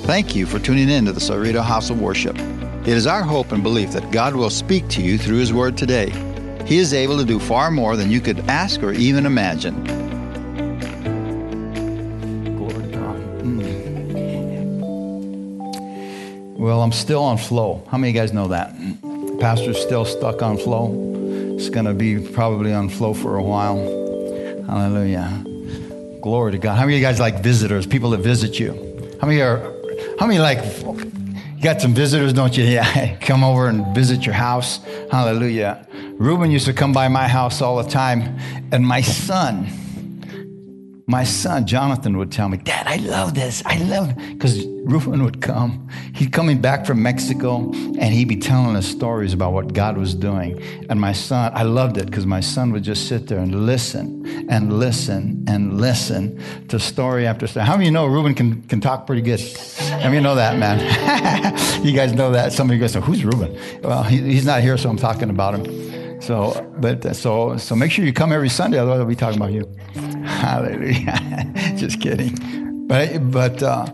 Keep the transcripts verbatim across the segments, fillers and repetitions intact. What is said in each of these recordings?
Thank you for tuning in to the Cerrito House of Worship. It is our hope and belief that God will speak to you through His Word today. He is able to do far more than you could ask or even imagine. Glory to God. Mm. Well, I'm still on flow. How many of you guys know that? Pastor's still stuck on flow. It's going to be probably on flow for a while. Hallelujah. Glory to God. How many of you guys like visitors, people that visit you? How many are, how many like, you got some visitors, don't you? Yeah, come over and visit your house. Hallelujah. Reuben used to come by my house all the time, and my son, my son, Jonathan, would tell me, Dad, I love this. I love it. Because Reuben would come. He'd coming back from Mexico, and he'd be telling us stories about what God was doing. And my son, I loved it because my son would just sit there and listen and listen and listen to story after story. How many of you know Reuben can, can talk pretty good? How many of you know that, man? You guys know that? Some of you guys say, who's Reuben? Well, he, he's not here, so I'm talking about him. So, but so so make sure you come every Sunday, otherwise I'll be talking about you. Hallelujah. Just kidding. But but uh,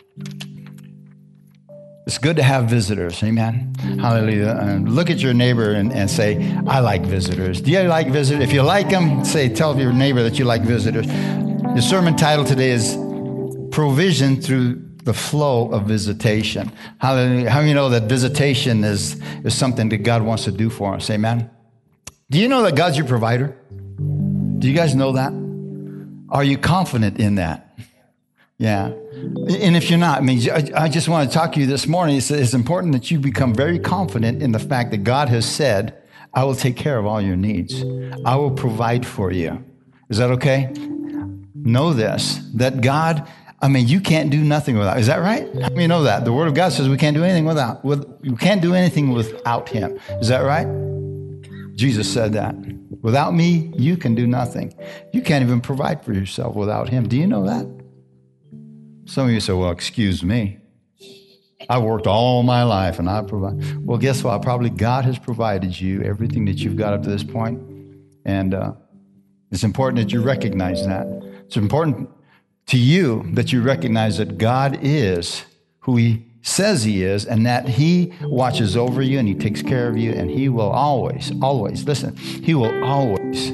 it's good to have visitors. Amen. Hallelujah. And look at your neighbor and, and say, I like visitors. Do you like visitors? If you like them, say, tell your neighbor that you like visitors. The sermon title today is Provision Through the Flow of Visitation. Hallelujah. How do you know that visitation is, is something that God wants to do for us? Amen. Do you know that God's your provider? Do you guys know that? Are you confident in that? Yeah. And if you're not, I mean, I just want to talk to you this morning. It's, it's important that you become very confident in the fact that God has said, I will take care of all your needs. I will provide for you. Is that okay? Know this, that God, I mean, you can't do nothing without. Is that right? How many know that? The Word of God says we can't do anything without. With, we can't do anything without Him. Is that right? Jesus said that. Without me, you can do nothing. You can't even provide for yourself without Him. Do you know that? Some of you say, well, excuse me. I've worked all my life and I provide. Well, guess what? Probably God has provided you everything that you've got up to this point. And uh, it's important that you recognize that. It's important to you that you recognize that God is who He says He is, and that He watches over you and He takes care of you, and He will always, always, listen, He will always,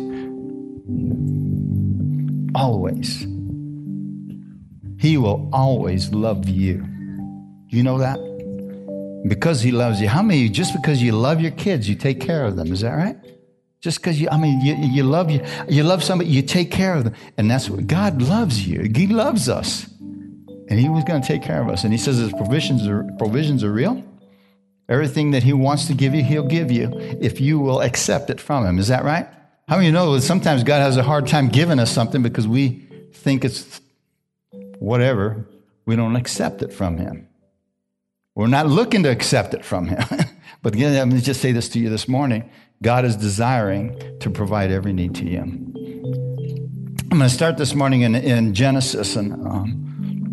always, He will always love you. Do you know that? Because He loves you. How many of you, just because you love your kids, you take care of them? Is that right? Just because you, I mean, you, you love you, you love somebody, you take care of them. And that's what God loves you. He loves us. And He was going to take care of us. And He says His provisions are, provisions are real. Everything that He wants to give you, He'll give you if you will accept it from Him. Is that right? How many of you know that sometimes God has a hard time giving us something because we think it's whatever. We don't accept it from Him. We're not looking to accept it from Him. But again, let me just say this to you this morning. God is desiring to provide every need to you. I'm going to start this morning in, in Genesis. and um,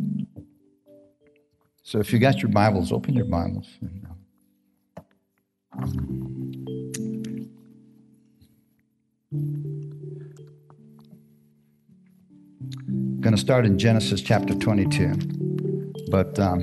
So if you got your Bibles, open your Bibles. I'm going to start in Genesis chapter twenty-two. But um,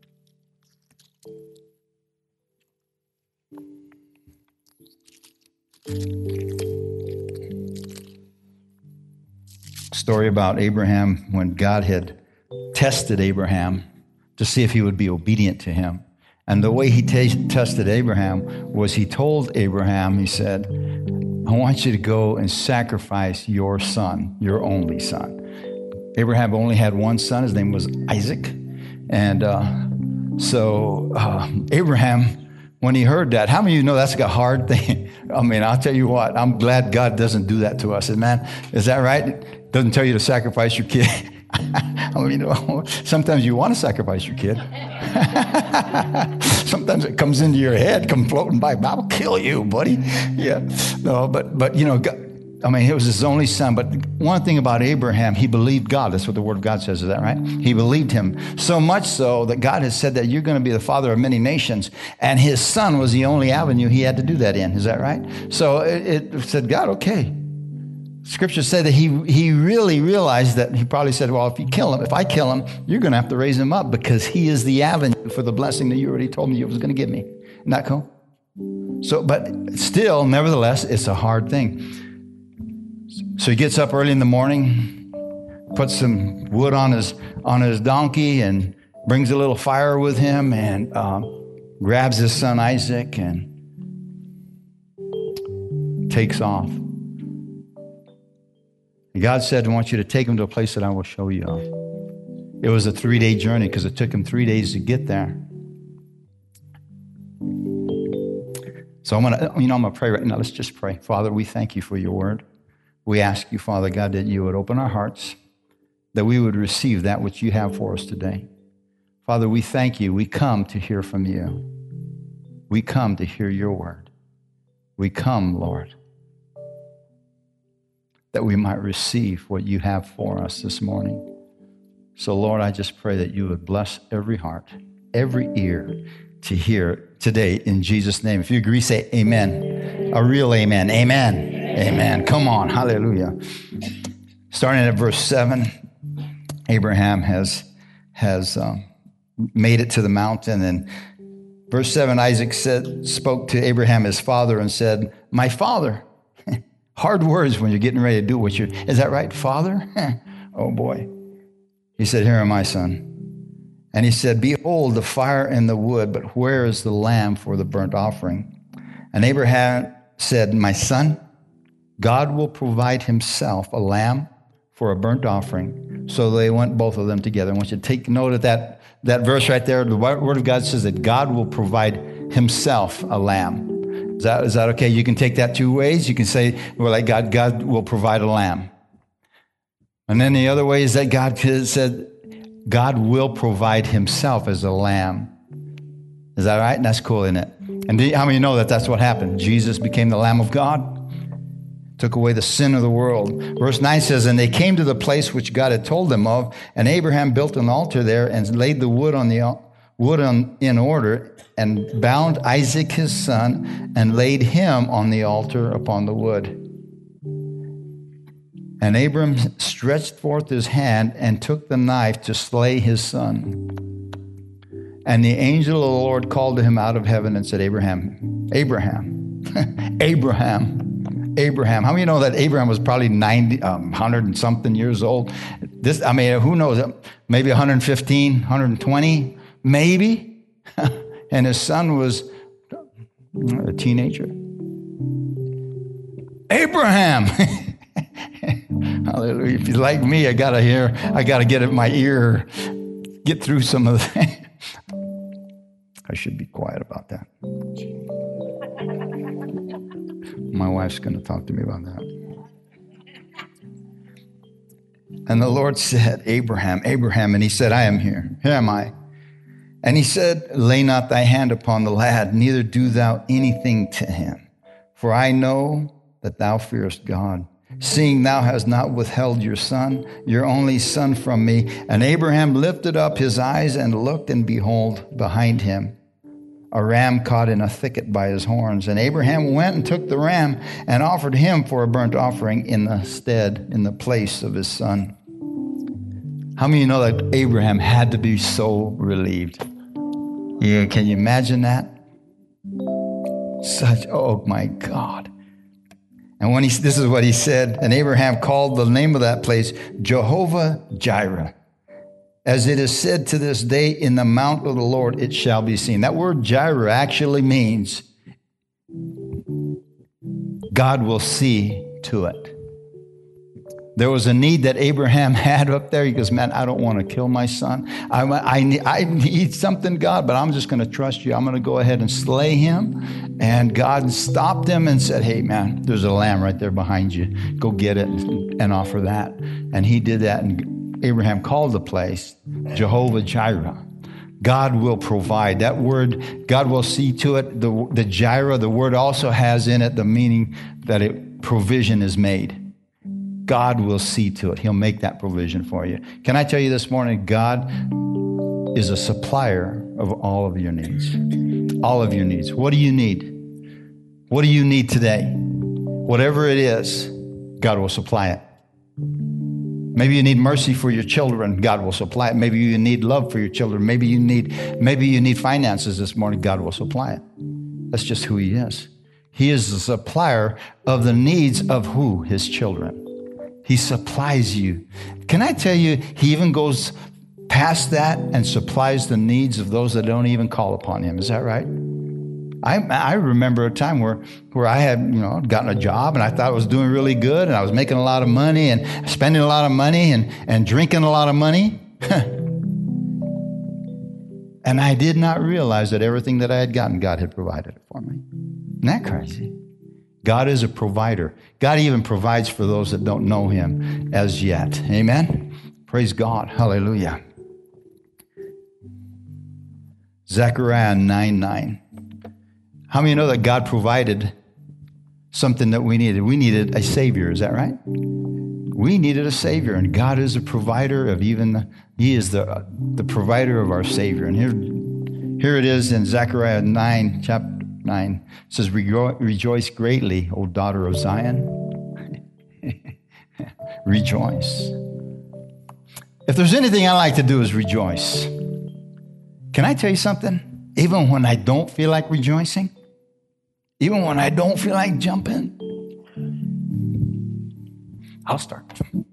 story about Abraham when God had tested Abraham to see if he would be obedient to Him. And the way He t- tested Abraham was He told Abraham, He said, I want you to go and sacrifice your son, your only son. Abraham only had one son. His name was Isaac. And uh, so uh, Abraham, when he heard that, how many of you know that's a hard thing? I mean, I'll tell you what, I'm glad God doesn't do that to us. Man, is that right? Doesn't tell you to sacrifice your kid. I mean, sometimes you want to sacrifice your kid. Sometimes it comes into your head, come floating by. I'll kill you, buddy. Yeah. No, but, but you know, God, I mean, he was his only son. But one thing about Abraham, he believed God. That's what the Word of God says. Is that right? He believed Him so much so that God has said that you're going to be the father of many nations. And his son was the only avenue he had to do that in. Is that right? So it, it said, God, okay. Scripture said that he, he really realized that he probably said, well, if you kill him, if I kill him, you're going to have to raise him up because he is the avenue for the blessing that you already told me you was going to give me. Isn't that cool? So, but still, nevertheless, it's a hard thing. So he gets up early in the morning, puts some wood on his on his donkey, and brings a little fire with him, and uh, grabs his son Isaac and takes off. And God said, I want you to take him to a place that I will show you of. It was a three-day journey because it took him three days to get there. So I'm gonna, you know, I'm gonna pray right now. Let's just pray. Father, we thank you for your word. We ask you, Father God, that you would open our hearts, that we would receive that which you have for us today. Father, we thank you. We come to hear from you. We come to hear your word. We come, Lord, that we might receive what you have for us this morning. So, Lord, I just pray that you would bless every heart, every ear to hear today in Jesus' name. If you agree, say amen. A real amen. Amen. Amen. Come on. Hallelujah. Starting at verse seven, Abraham has, has um, made it to the mountain. And verse seven, Isaac said, spoke to Abraham, his father, and said, my father. Hard words when you're getting ready to do what you're, is that right, Father? Oh boy. He said, here am I, son. And he said, behold, the fire and the wood, but where is the lamb for the burnt offering? And Abraham said, my son, God will provide himself a lamb for a burnt offering. So they went, both of them together. I want you to take note of that, that verse right there. The word of God says that God will provide himself a lamb. Is that, is that okay? You can take that two ways. You can say, well, like God, God will provide a lamb. And then the other way is that God said, God will provide himself as a lamb. Is that right? And that's cool, isn't it? And do you, how many know that that's what happened? Jesus became the Lamb of God, took away the sin of the world. Verse nine says, and they came to the place which God had told them of, and Abraham built an altar there and laid the wood on the wood on, in order, and bound Isaac his son, and laid him on the altar upon the wood. And Abram stretched forth his hand and took the knife to slay his son. And the angel of the Lord called to him out of heaven and said, Abraham, Abraham, Abraham, Abraham. How many know that Abraham was probably ninety, um, one hundred and something years old? This, I mean, who knows? Maybe one hundred fifteen, one hundred twenty, maybe. And his son was a teenager. Abraham. Hallelujah. If you're like me, I gotta hear, I gotta get in my ear, get through some of the I should be quiet about that. My wife's gonna talk to me about that. And the Lord said, Abraham, Abraham, and he said, I am here. Here am I. And he said, lay not thy hand upon the lad, neither do thou anything to him. For I know that thou fearest God, seeing thou hast not withheld your son, your only son from me. And Abraham lifted up his eyes and looked, and behold, behind him, a ram caught in a thicket by his horns. And Abraham went and took the ram and offered him for a burnt offering in the stead, in the place of his son. How many of you know that Abraham had to be so relieved? Yeah, can you imagine that? Such, oh my God. And when he, this is what he said, and Abraham called the name of that place Jehovah Jireh. As it is said to this day, in the mount of the Lord it shall be seen. That word Jireh actually means God will see to it. There was a need that Abraham had up there. He goes, man, I don't want to kill my son. I, I, need, I need something, God, but I'm just going to trust you. I'm going to go ahead and slay him. And God stopped him and said, hey, man, there's a lamb right there behind you. Go get it and offer that. And he did that. And Abraham called the place Jehovah Jireh. God will provide. That word, God will see to it. The, the Jireh, the word also has in it the meaning that it, provision is made. God will see to it. He'll make that provision for you. Can I tell you this morning, God is a supplier of all of your needs. All of your needs. What do you need? What do you need today? Whatever it is, God will supply it. Maybe you need mercy for your children. God will supply it. Maybe you need love for your children. Maybe you need, maybe you need finances this morning. God will supply it. That's just who he is. He is the supplier of the needs of who? His children. He supplies you. Can I tell you, he even goes past that and supplies the needs of those that don't even call upon him. Is that right? I, I remember a time where, where I had, you know, gotten a job and I thought I was doing really good and I was making a lot of money and spending a lot of money and, and drinking a lot of money. And I did not realize that everything that I had gotten, God had provided it for me. Isn't that crazy? God is a provider. God even provides for those that don't know him as yet. Amen? Praise God. Hallelujah. Zechariah nine nine. How many know that God provided something that we needed? We needed a Savior. Is that right? We needed a Savior, and God is a provider of even, the, he is the, the provider of our Savior. And here, here it is in Zechariah nine, chapter nine. It says, rejoice greatly, O daughter of Zion. Rejoice. If there's anything I like to do is rejoice. Can I tell you something? Even when I don't feel like rejoicing, even when I don't feel like jumping, I'll start.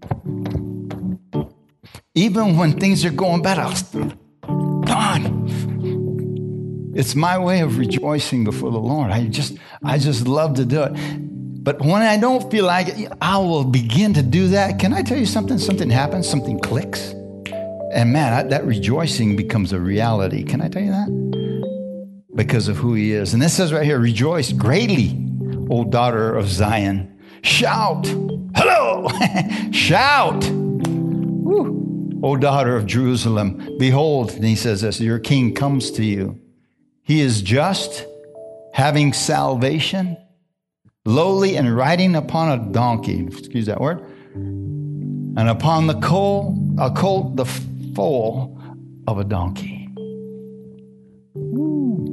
Even when things are going bad, I'll start. Come on. It's my way of rejoicing before the Lord. I just, I just love to do it. But when I don't feel like it, I will begin to do that. Can I tell you something? Something happens, something clicks. And man, I, that rejoicing becomes a reality. Can I tell you that? Because of who he is. And this says right here, rejoice greatly, O daughter of Zion. Shout. Hello. Shout. Woo. O daughter of Jerusalem. Behold, and he says this, your king comes to you. He is just, having salvation, lowly and riding upon a donkey. Excuse that word. And upon the colt, a colt, the foal of a donkey. Woo.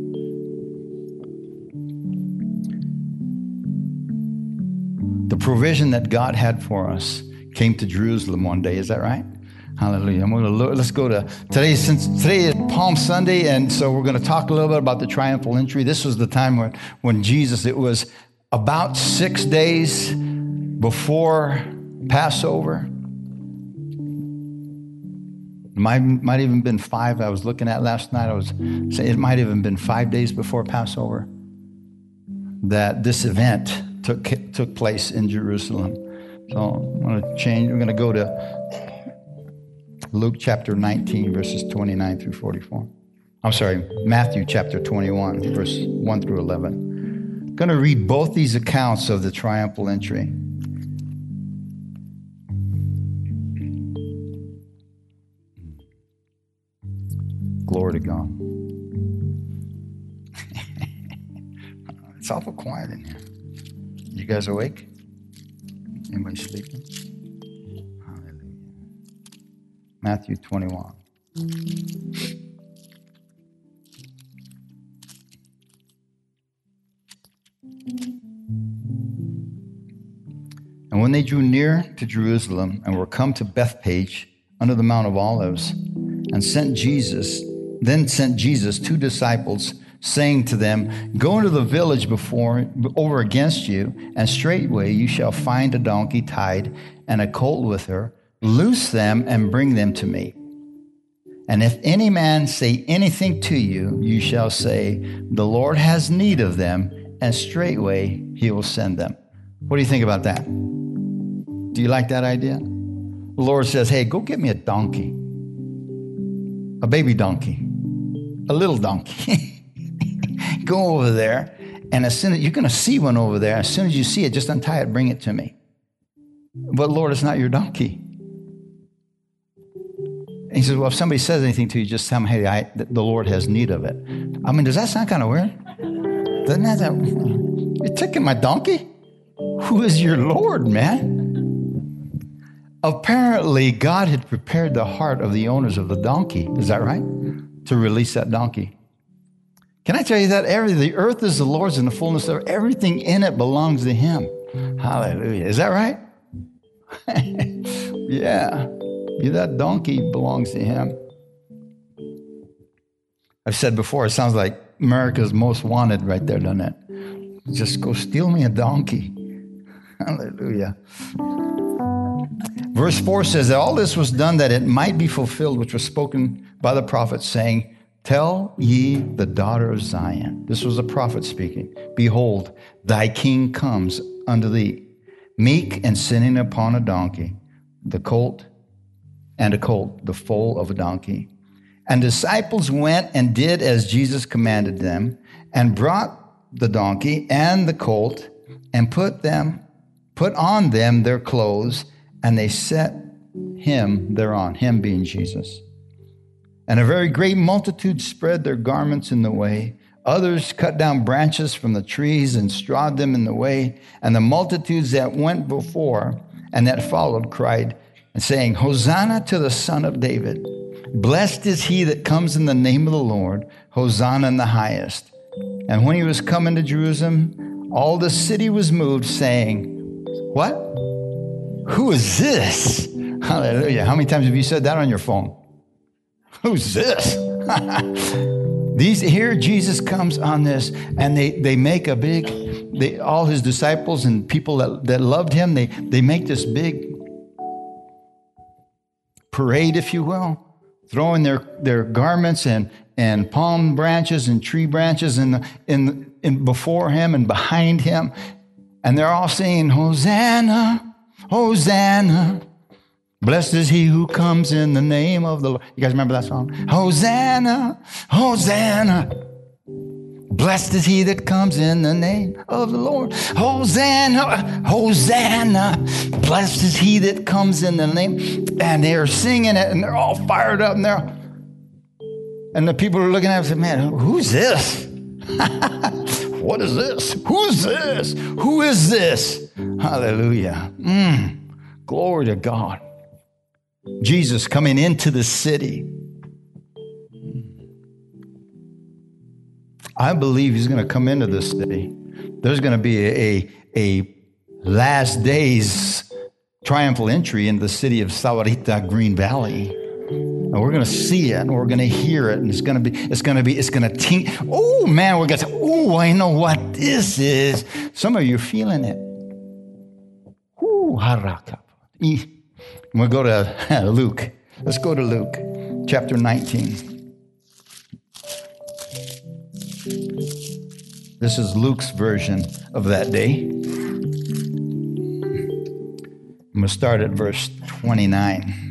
The provision that God had for us came to Jerusalem one day. Is that right? Hallelujah. I'm going to look, let's go to today. Since today is Palm Sunday, and so we're going to talk a little bit about the triumphal entry. This was the time when, when Jesus, it was about six days before Passover. It might, might even been five. I was looking at last night. I was saying it might have even been five days before Passover that this event took took place in Jerusalem. So I'm going to change. We're going to go to Luke chapter nineteen, verses twenty-nine through forty-four. I'm sorry, Matthew chapter twenty-one, verse one through eleven. I'm going to read both these accounts of the triumphal entry. Glory to God. It's awful quiet in here. You guys awake? Anybody sleeping? Hallelujah. Matthew twenty-one. And when they drew near to Jerusalem and were come to Bethphage under the Mount of Olives, and sent Jesus, then sent Jesus two disciples, saying to them, go into the village before over against you, and straightway you shall find a donkey tied and a colt with her. Loose them and bring them to me. And if any man say anything to you, you shall say, the Lord has need of them, and straightway he will send them. What do you think about that? Do you like that idea? The Lord says, hey, go get me a donkey, a baby donkey, a little donkey. Go over there, and as soon as you're going to see one over there, as soon as you see it, just untie it, bring it to me. But Lord, it's not your donkey. And he says, well, if somebody says anything to you, just tell them, hey, I, the Lord has need of it. I mean, does that sound kind of weird? Doesn't that sound, you're taking my donkey? Who is your Lord, man? Apparently, God had prepared the heart of the owners of the donkey. Is that right? To release that donkey. Can I tell you that every, the earth is the Lord's and the fullness of everything in it belongs to him. Hallelujah. Is that right? Yeah. That donkey belongs to him. I've said before, it sounds like America's Most Wanted right there, doesn't it? Just go steal me a donkey. Hallelujah. Verse four says that all this was done that it might be fulfilled, which was spoken by the prophet, saying, tell ye the daughter of Zion. This was a prophet speaking. Behold, thy king comes unto thee, meek and sitting upon a donkey, the colt and a colt, the foal of a donkey. And disciples went and did as Jesus commanded them, and brought the donkey and the colt, and put them, put on them their clothes, and they set him thereon, him being Jesus. And a very great multitude spread their garments in the way. Others cut down branches from the trees and strawed them in the way. And the multitudes that went before and that followed cried, and saying, Hosanna to the Son of David. Blessed is he that comes in the name of the Lord. Hosanna in the highest. And when he was come into Jerusalem, all the city was moved, saying, what? Who is this? Hallelujah. How many times have you said that on your phone? Who's this? These here Jesus comes on this, and they, they make a big, they, all his disciples and people that, that loved him, they, they make this big parade, if you will, throwing their, their garments and, and palm branches and tree branches in, the, in, in before him and behind him. And they're all saying, Hosanna, Hosanna. Blessed is he who comes in the name of the Lord. You guys remember that song? Hosanna, Hosanna. Blessed is he that comes in the name of the Lord. Hosanna, Hosanna. Blessed is he that comes in the name. And they're singing it, and they're all fired up. And, they're, and the people are looking at it and say, man, who's this? What is this? Who's this? Who is this? Hallelujah. Mm, glory to God. Jesus coming into the city. I believe he's going to come into this city. There's going to be a, a, a last days triumphal entry into the city of Sahuarita, Green Valley. And we're going to see it, and we're going to hear it, and it's going to be, it's going to be, it's going to ting. Oh man, we're going to say, oh, I know what this is. Some of you are feeling it. Ooh, haraka. We'll go to Luke. Let's go to Luke, chapter nineteen. This is Luke's version of that day. I'm going to start at verse twenty-nine.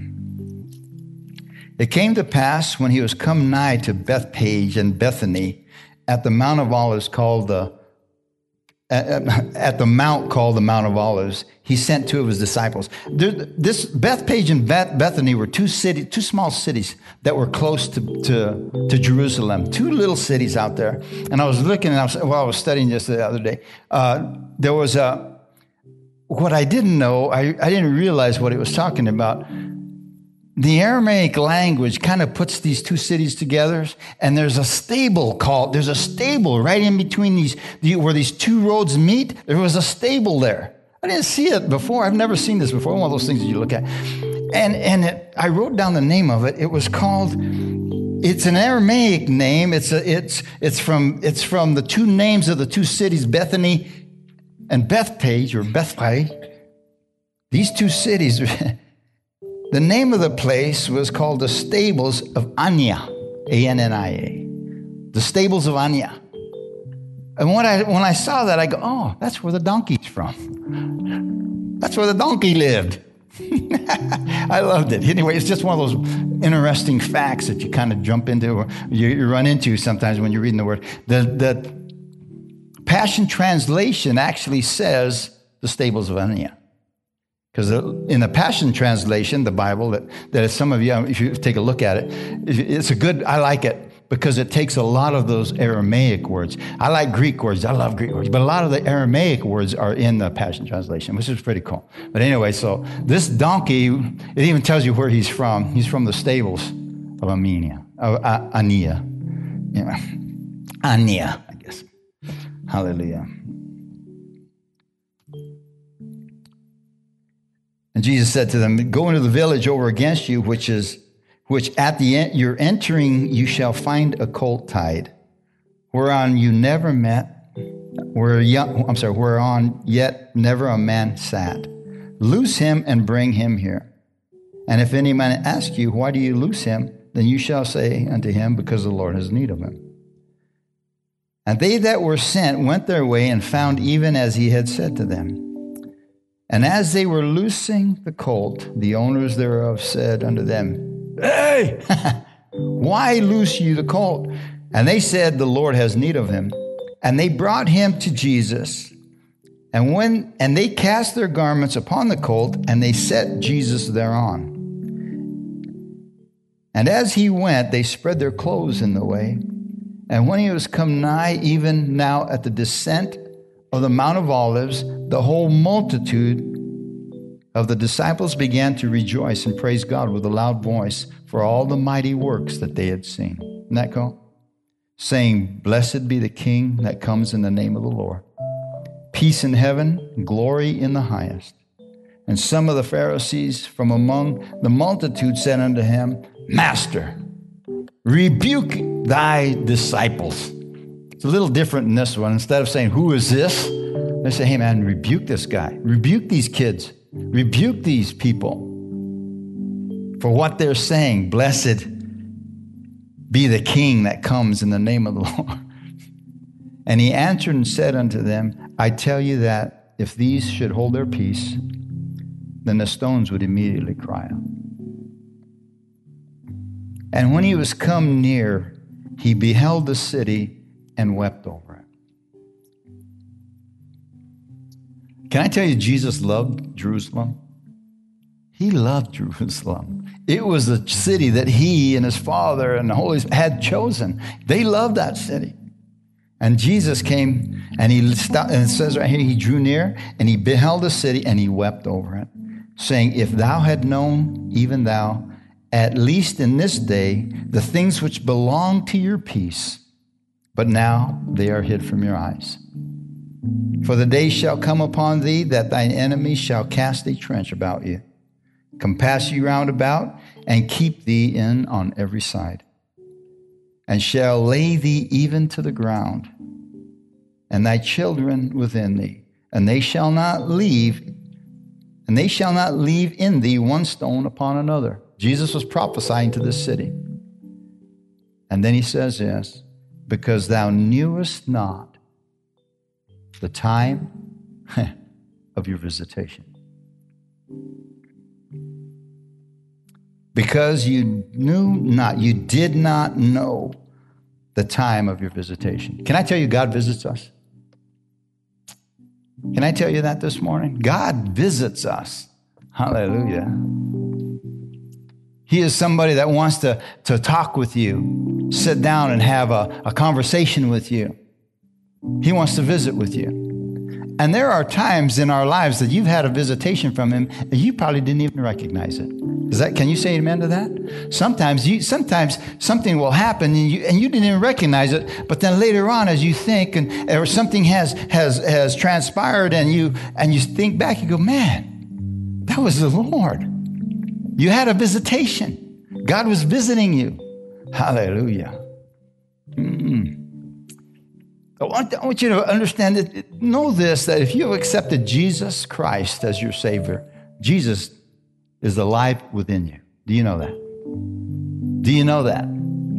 It came to pass when he was come nigh to Bethpage and Bethany at the Mount of Olives called the At, at the mount called the Mount of Olives, he sent two of his disciples. There, this Bethpage and Beth, Bethany were two city, two small cities that were close to, to, to Jerusalem. Two little cities out there. And I was looking, and I was, while I was studying this the other day, uh, there was a, what I didn't know, I, I didn't realize what it was talking about. The Aramaic language kind of puts these two cities together, and there's a stable called, there's a stable right in between these, where these two roads meet. There was a stable there. I didn't see it before. I've never seen this before. One of those things that you look at. And and it, I wrote down the name of it. It was called, it's an Aramaic name. It's a, it's it's from it's from the two names of the two cities, Bethany and Bethpage or Bethpage. These two cities. The name of the place was called the Stables of Ania, A N N I A. The Stables of Ania. And when I, when I saw that, I go, oh, that's where the donkey's from. That's where the donkey lived. I loved it. Anyway, it's just one of those interesting facts that you kind of jump into or you, you run into sometimes when you're reading the Word. The, the Passion Translation actually says the Stables of Ania. Because in the Passion Translation, the Bible, that, that some of you, if you take a look at it, it's a good, I like it because it takes a lot of those Aramaic words. I like Greek words. I love Greek words. But a lot of the Aramaic words are in the Passion Translation, which is pretty cool. But anyway, so this donkey, it even tells you where he's from. He's from the stables of Amenia, of uh, Ania. Yeah. Ania, I guess. Hallelujah. And Jesus said to them, go into the village over against you, which is, which at the end you're entering, you shall find a colt tied, whereon you never met, where young, I'm sorry, whereon yet never a man sat. Loose him and bring him here. And if any man ask you, why do you loose him? Then you shall say unto him, because the Lord has need of him. And they that were sent went their way and found even as he had said to them. And as they were loosing the colt, the owners thereof said unto them, hey, why loose you the colt? And they said, the Lord has need of him. And they brought him to Jesus. And when and they cast their garments upon the colt, and they set Jesus thereon. And as he went, they spread their clothes in the way. And when he was come nigh, even now at the descent of the Mount of Olives, the whole multitude of the disciples began to rejoice and praise God with a loud voice for all the mighty works that they had seen. Isn't that cool? Saying, blessed be the King that comes in the name of the Lord. Peace in heaven, glory in the highest. And some of the Pharisees from among the multitude said unto him, Master, rebuke thy disciples. It's a little different in this one. Instead of saying, who is this? They say, hey man, rebuke this guy. Rebuke these kids. Rebuke these people for what they're saying. Blessed be the King that comes in the name of the Lord. And he answered and said unto them, I tell you that if these should hold their peace, then the stones would immediately cry out. And when he was come near, he beheld the city and wept over it. Can I tell you, Jesus loved Jerusalem? He loved Jerusalem. It was the city that he and his Father and the Holy Spirit had chosen. They loved that city. And Jesus came and he stopped, and it says right here, he drew near and he beheld the city and he wept over it, saying, if thou had known, even thou, at least in this day, the things which belong to your peace, but now they are hid from your eyes. For the day shall come upon thee that thine enemies shall cast a trench about you, compass you round about, and keep thee in on every side, and shall lay thee even to the ground, and thy children within thee, and they shall not leave, and they shall not leave in thee one stone upon another. Jesus was prophesying to this city. And then he says this, because thou knewest not the time of your visitation. Because you knew not, you did not know the time of your visitation. Can I tell you God visits us? Can I tell you that this morning? God visits us. Hallelujah. He is somebody that wants to, to talk with you, sit down and have a, a conversation with you. He wants to visit with you. And there are times in our lives that you've had a visitation from him and you probably didn't even recognize it. Is that, can you say amen to that? Sometimes you, sometimes something will happen and you, and you didn't even recognize it, but then later on as you think and or something has, has, has transpired and you, and you think back, you go, man, that was the Lord. You had a visitation. God was visiting you. Hallelujah. Mm-mm. I want, I want you to understand that, know this, that if you have accepted Jesus Christ as your Savior, Jesus is alive within you. Do you know that? Do you know that?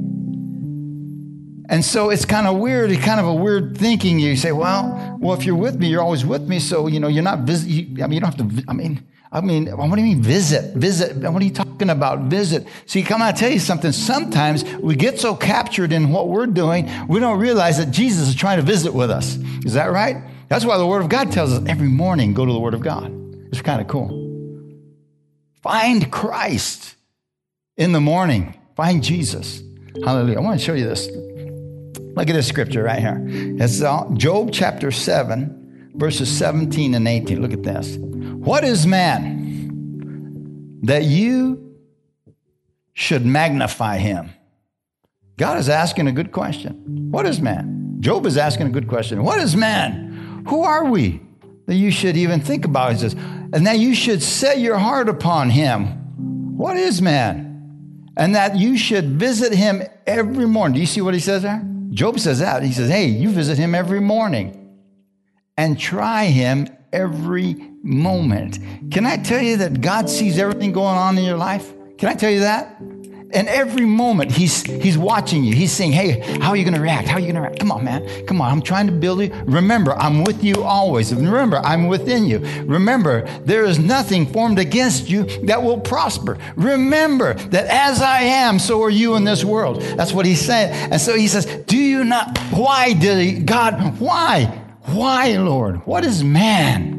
And so it's kind of weird, it's kind of a weird thinking. You say, well, well, if you're with me, you're always with me. So, you know, you're not visit. You, I mean, you don't have to, I mean, I mean, what do you mean visit? Visit? What are you talking about? Visit. See, come on, I'll tell you something. Sometimes we get so captured in what we're doing, we don't realize that Jesus is trying to visit with us. Is that right? That's why the Word of God tells us every morning, go to the Word of God. It's kind of cool. Find Christ in the morning. Find Jesus. Hallelujah. I want to show you this. Look at this scripture right here. It's Job chapter seven, verses seventeen and eighteen. Look at this. What is man that you should magnify him? God is asking a good question. What is man? Job is asking a good question. What is man? Who are we that you should even think about? He says, and that you should set your heart upon him. What is man? And that you should visit him every morning. Do you see what he says there? Job says that. He says, hey, you visit him every morning and try him every moment. Can I tell you that God sees everything going on in your life? Can I tell you that? And every moment, he's he's watching you. He's saying, hey, how are you going to react? How are you going to react? Come on, man. Come on. I'm trying to build you. Remember, I'm with you always. Remember, I'm within you. Remember, there is nothing formed against you that will prosper. Remember that as I am, so are you in this world. That's what he's saying. And so he says, do you not? Why did he? God, why? Why, Lord? What is man?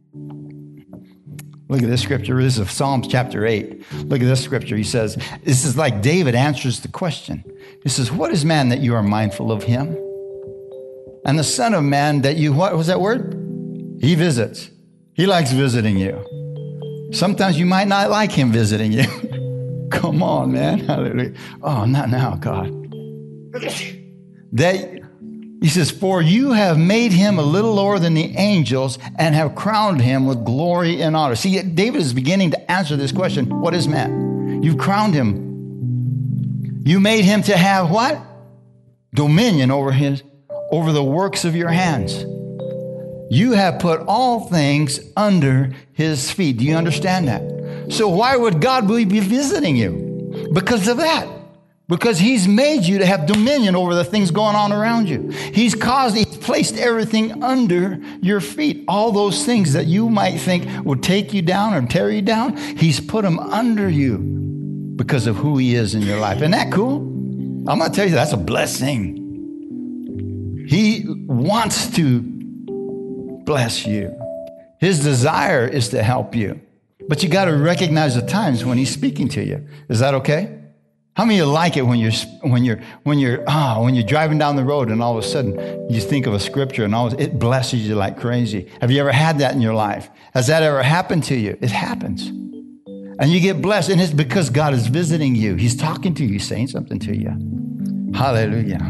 Look at this scripture. This is Psalms chapter eight. Look at this scripture. He says, this is like David answers the question. He says, what is man that you are mindful of him? And the son of man that you, what was that word? He visits. He likes visiting you. Sometimes you might not like him visiting you. Come on, man. Hallelujah. Oh, not now, God. That, he says, for you have made him a little lower than the angels and have crowned him with glory and honor. See, David is beginning to answer this question. What is man? You've crowned him. You made him to have what? Dominion over his, over the works of your hands. You have put all things under his feet. Do you understand that? So why would God be visiting you? Because of that. Because he's made you to have dominion over the things going on around you. He's caused, he's placed everything under your feet. All those things that you might think would take you down or tear you down, he's put them under you because of who he is in your life. Isn't that cool? I'm going to tell you, that's a blessing. He wants to bless you. His desire is to help you. But you got to recognize the times when he's speaking to you. Is that okay? How many of you like it when you're when you're when you're ah when you're driving down the road and all of a sudden you think of a scripture and all it blesses you like crazy? Have you ever had that in your life? Has that ever happened to you? It happens, and you get blessed, and it's because God is visiting you. He's talking to you. He's saying something to you. Hallelujah.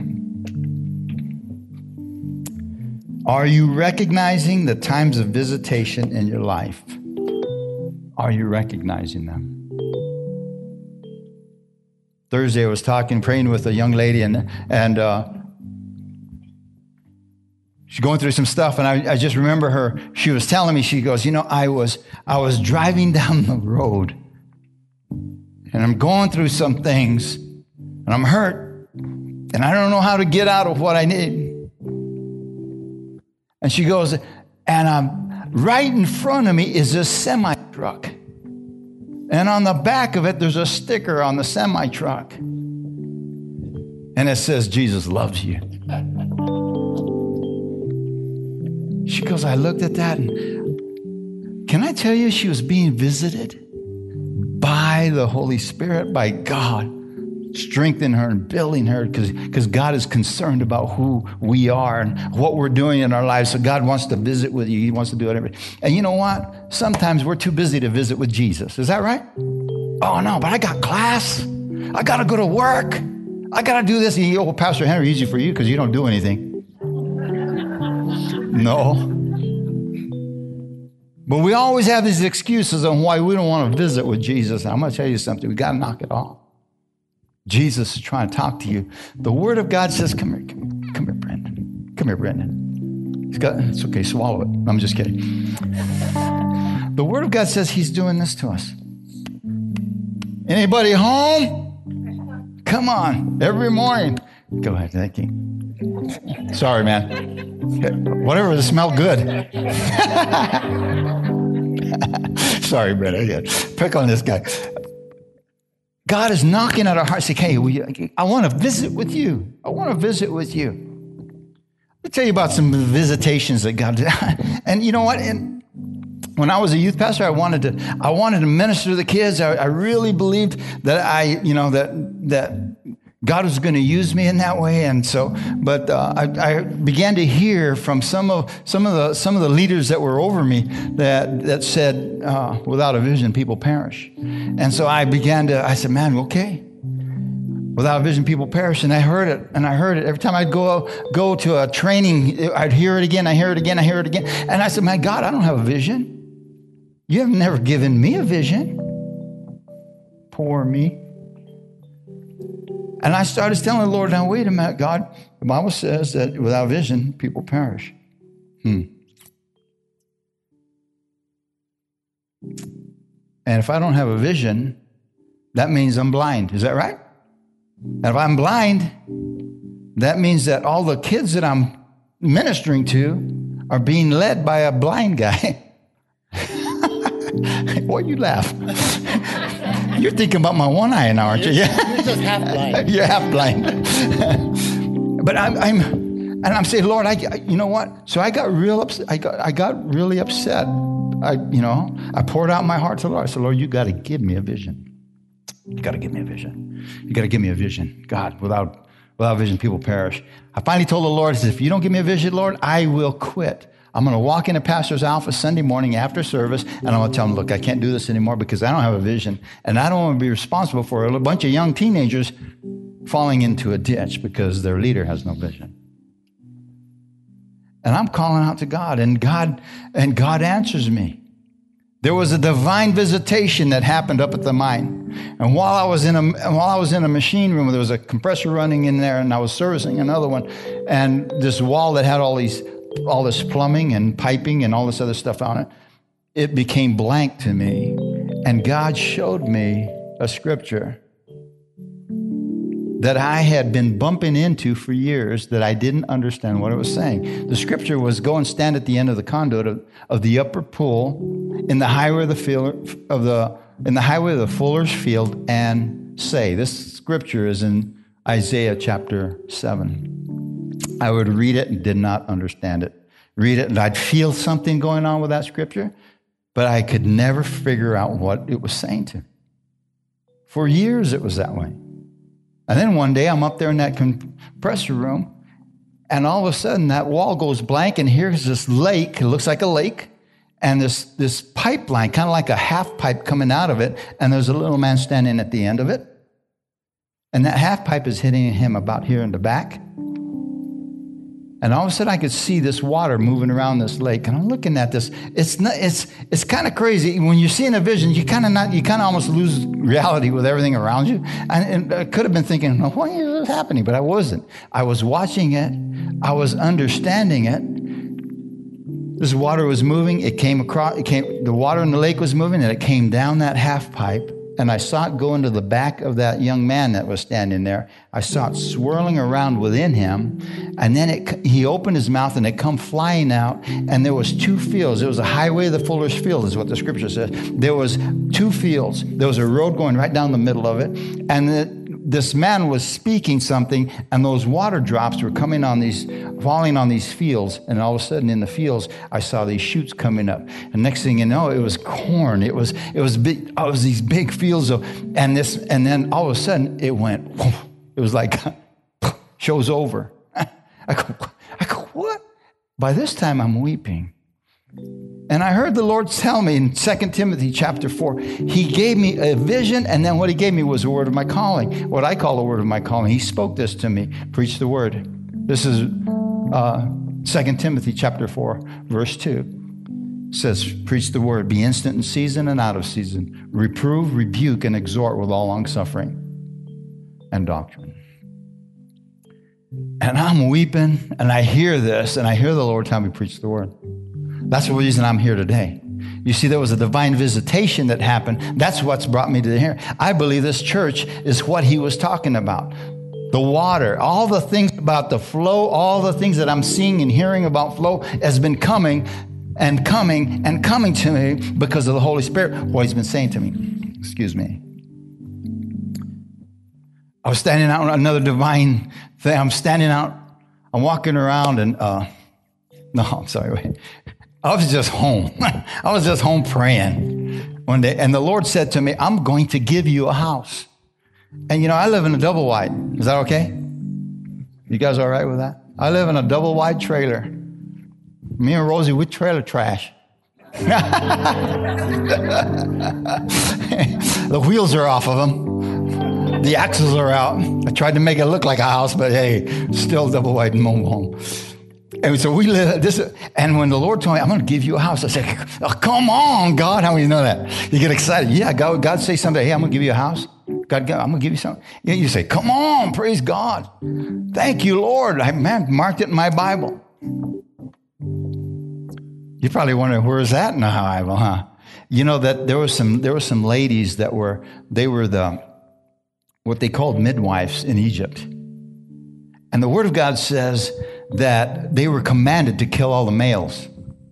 Are you recognizing the times of visitation in your life? Are you recognizing them? Thursday, I was talking, praying with a young lady, and and uh, she's going through some stuff, and I, I just remember her. She was telling me, she goes, you know, I was I was driving down the road, and I'm going through some things, and I'm hurt, and I don't know how to get out of what I need. And she goes, and um, right in front of me is a semi truck. And on the back of it, there's a sticker on the semi-truck. And it says, Jesus loves you. She goes, I looked at that, and can I tell you, she was being visited by the Holy Spirit, by God, strengthening her and building her, because because God is concerned about who we are and what we're doing in our lives. So God wants to visit with you. He wants to do whatever. And you know what? Sometimes we're too busy to visit with Jesus. Is that right? Oh, no, but I got class. I got to go to work. I got to do this. And you, oh, Pastor Henry, easy for you because you don't do anything. No. But we always have these excuses on why we don't want to visit with Jesus. And I'm going to tell you something. We got to knock it off. Jesus is trying to talk to you. The Word of God says, come here, come, come here, Brendan. Come here, Brendan. He's got, it's okay, swallow it. I'm just kidding. The Word of God says he's doing this to us. Anybody home? Come on, every morning. Go ahead, thank you. Sorry, man. Whatever, it smelled good. Sorry, Brendan. Pick on this guy. God is knocking at our hearts, saying, hey, we, I want to visit with you. I want to visit with you. Let me tell you about some visitations that God did. And you know what? And when I was a youth pastor, I wanted to, I wanted to minister to the kids. I, I really believed that I, you know, that, that God was going to use me in that way. And so, but uh, I, I began to hear from some of some of the some of the leaders that were over me that that said, uh, without a vision, people perish. And so I began to, I said, man, okay. Without a vision, people perish. And I heard it, and I heard it. Every time I'd go go to a training, I'd hear it again, I hear it again, I hear it again. And I said, my God, I don't have a vision. You have never given me a vision. Poor me. And I started telling the Lord, now, wait a minute, God, the Bible says that without vision, people perish. Hmm. And if I don't have a vision, that means I'm blind. Is that right? And if I'm blind, that means that all the kids that I'm ministering to are being led by a blind guy. Why you laugh? You're thinking about my one eye now, aren't you? You're, yeah. You're just half blind. You're half blind. But I'm, I'm, and I'm saying, Lord, I, you know what? So I got real upset. I got, I got really upset. I, you know, I poured out my heart to the Lord. I said, Lord, you got to give me a vision. You got to give me a vision. You got to give me a vision. God, without, without vision, people perish. I finally told the Lord, I said, if you don't give me a vision, Lord, I will quit. I'm going to walk into Pastor's office Sunday morning after service, and I'm going to tell him, look, I can't do this anymore because I don't have a vision, and I don't want to be responsible for a bunch of young teenagers falling into a ditch because their leader has no vision. And I'm calling out to God, and God, and God answers me. There was a divine visitation that happened up at the mine. And while I was in a while I was in a machine room, there was a compressor running in there, and I was servicing another one, and this wall that had all these all this plumbing and piping and all this other stuff on it, it became blank to me. And God showed me a scripture that I had been bumping into for years that I didn't understand what it was saying. The scripture was, go and stand at the end of the conduit of, of the upper pool in the highway of the field of the in the highway of the fuller's field and say. This scripture is in Isaiah chapter seven. I would read it and did not understand it. Read it and I'd feel something going on with that scripture, but I could never figure out what it was saying to me. For years it was that way. And then one day I'm up there in that compressor room, and all of a sudden that wall goes blank, and here's this lake. It looks like a lake, and this, this pipeline, kind of like a half pipe coming out of it, and there's a little man standing at the end of it. And that half pipe is hitting him about here in the back. And all of a sudden, I could see this water moving around this lake, and I'm looking at this. It's not, it's it's kind of crazy when you're seeing a vision. You kind of not you kind of almost lose reality with everything around you. And, and I could have been thinking, well, "What is this happening?" But I wasn't. I was watching it. I was understanding it. This water was moving. It came across. It came. The water in the lake was moving, and it came down that half pipe. And I saw it go into the back of that young man that was standing there. I saw it swirling around within him. And then it, he opened his mouth and it come flying out. And there was two fields. It was a highway of the fuller's field is what the scripture says. There was two fields. There was a road going right down the middle of it. And the, this man was speaking something, and those water drops were coming on these, falling on these fields. And all of a sudden in the fields, I saw these shoots coming up. And next thing you know, it was corn. It was, it was big, oh, it was these big fields of, and this, and then all of a sudden it went, it was like, show's over. I go, I go, what? By this time I'm weeping. And I heard the Lord tell me in Second Timothy chapter four, he gave me a vision, and then what he gave me was a word of my calling, what I call a word of my calling. He spoke this to me, preach the word. This is uh, Second Timothy chapter four, verse two. It says, preach the word, be instant in season and out of season. Reprove, rebuke, and exhort with all longsuffering and doctrine. And I'm weeping, and I hear this, and I hear the Lord tell me, preach the word. That's the reason I'm here today. You see, there was a divine visitation that happened. That's what's brought me to here. I believe this church is what he was talking about. The water, all the things about the flow, all the things that I'm seeing and hearing about flow has been coming and coming and coming to me because of the Holy Spirit, what he's been saying to me. Excuse me. I was standing out on another divine thing. I'm standing out, I'm walking around and, uh, no, I'm sorry, wait. I was just home. I was just home praying one day. And the Lord said to me, I'm going to give you a house. And, you know, I live in a double wide. Is that okay? You guys all right with that? I live in a double wide trailer. Me and Rosie, we trailer trash. The wheels are off of them. The axles are out. I tried to make it look like a house, but hey, still double wide mobile home. And so we live this, and when the Lord told me, I'm going to give you a house, I said, oh, come on, God. How many know that? You get excited. Yeah, God, God say someday, hey, I'm going to give you a house. God, God, I'm going to give you something. Yeah, you say, come on, praise God. Thank you, Lord. I man, marked it in my Bible. You probably wonder, where is that in the Bible, huh? You know that there was some there were some ladies that were, they were the, what they called midwives in Egypt. And the Word of God says that they were commanded to kill all the males.